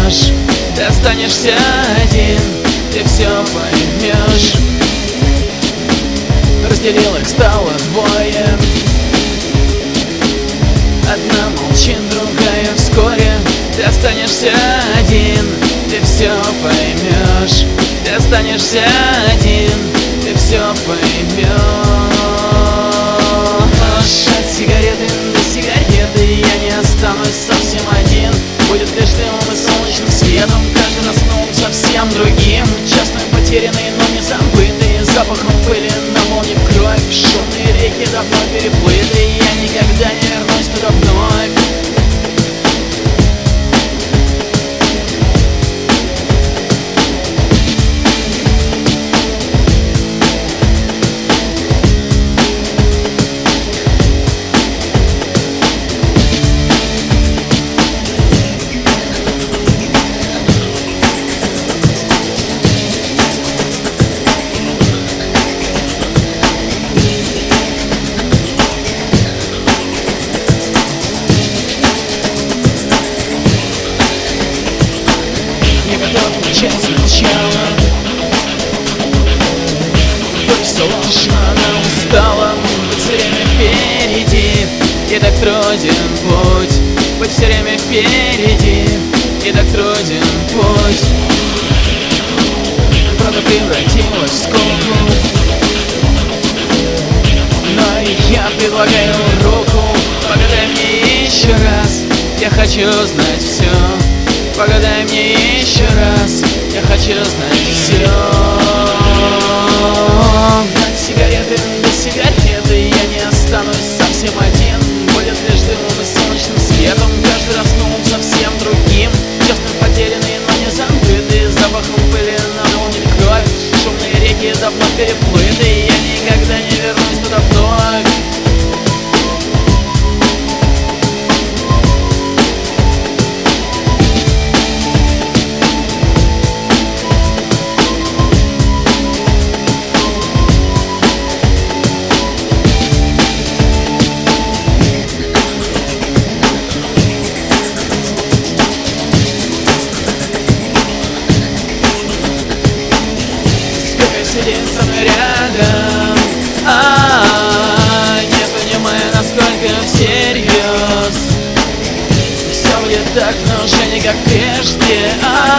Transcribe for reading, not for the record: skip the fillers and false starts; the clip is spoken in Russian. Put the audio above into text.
поймешь. Ты останешься один, ты все поймешь. Разделил их, стало двое. Одна молчит, другая вскоре. Ты останешься один, ты все поймешь. Ты останешься один, ты все поймешь. От сигареты до сигареты я не останусь совсем один. Будет лишь дымом и солнечным светом, каждый раз новым, совсем другим. Часто потерянный, но не забытый, запахом пыли наполнив кровь. Шумные реки давно переплыты, я никогда не вернусь туда вновь. Начать сначала. Будь все ложь, она устала. Будь все время впереди, и так труден путь. Будь все время впереди, и так труден путь. Правда превратилась в скуку, но я предлагаю руку. Погадай мне еще раз, я хочу знать все. Погадай мне еще раз, я хочу знать все. От сигареты до сигареты я не останусь совсем один. Будет лишь дымом и солнечным светом, каждый раз новым, совсем другим. Часто потерянный, но не забытый, запахом пыли наполнив кровь. Шумные реки давно переплыты, я никогда не вернусь туда вновь. Сидит со мной рядом, не понимая, насколько всерьез. Все будет так, но уже не как прежде.